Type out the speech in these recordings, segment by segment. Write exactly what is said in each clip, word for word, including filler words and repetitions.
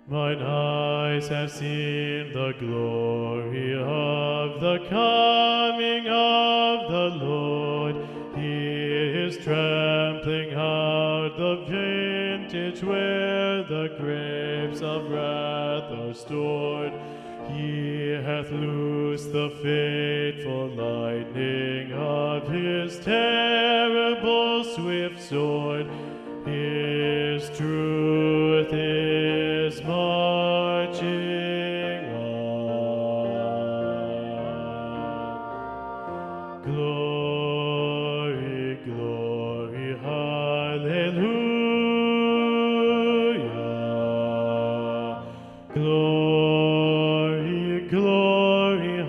Mine eyes have seen the glory of the coming of the Lord. He is trampling out the vintage where the grapes of wrath are stored. He hath loosed the fateful lightning of his terrible swift sword. His truth is marching on. Glory, glory, hallelujah. Glory, glory,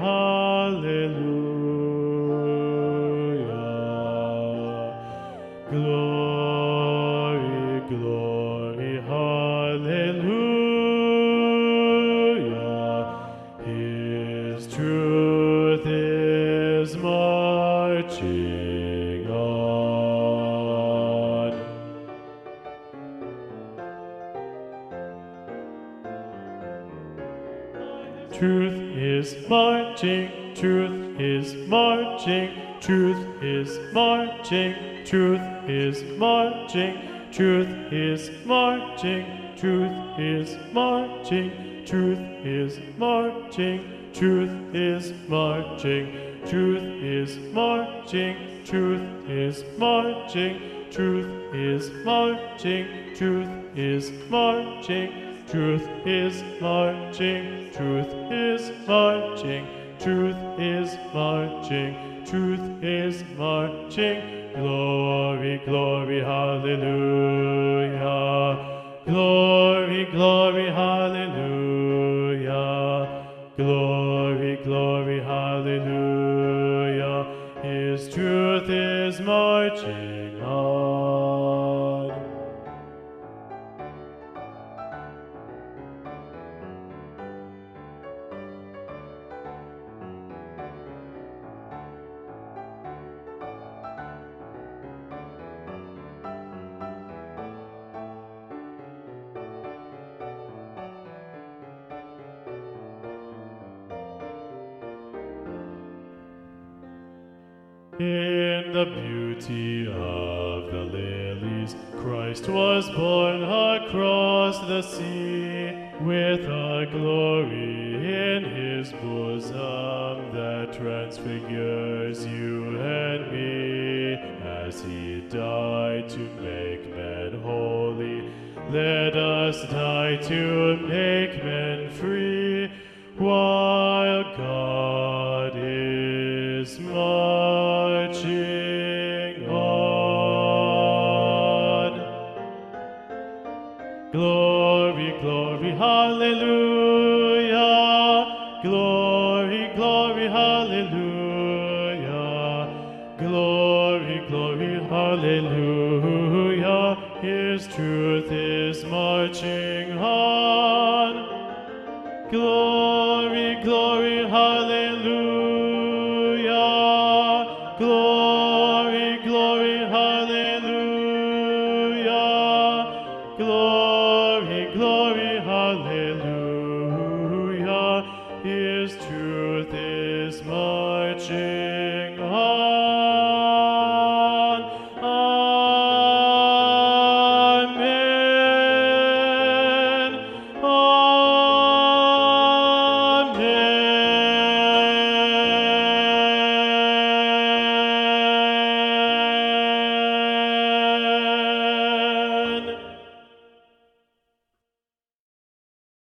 hallelujah. Glory, glory, hallelujah. His truth is marching on. Truth is marching, truth is marching, truth is marching, truth is marching, truth is marching, truth is marching, truth is marching, truth is marching, truth is marching, truth is marching, truth is marching, truth is marching, truth is marching, truth is marching, truth is marching, truth is marching. Glory, glory, hallelujah. Glory, glory, hallelujah. Glory, glory, hallelujah. His truth is marching on. In the beauty of the lilies, Christ was born across the sea, with a glory in his bosom that transfigures you and me. As he died to make men holy, let us die to make men free, while God is marching on. Glory, glory, hallelujah. Glory, glory, hallelujah. Glory, glory, hallelujah. His truth is marching on. Glory, glory, hallelujah. Glory, glory, hallelujah. Glory, glory, hallelujah. His truth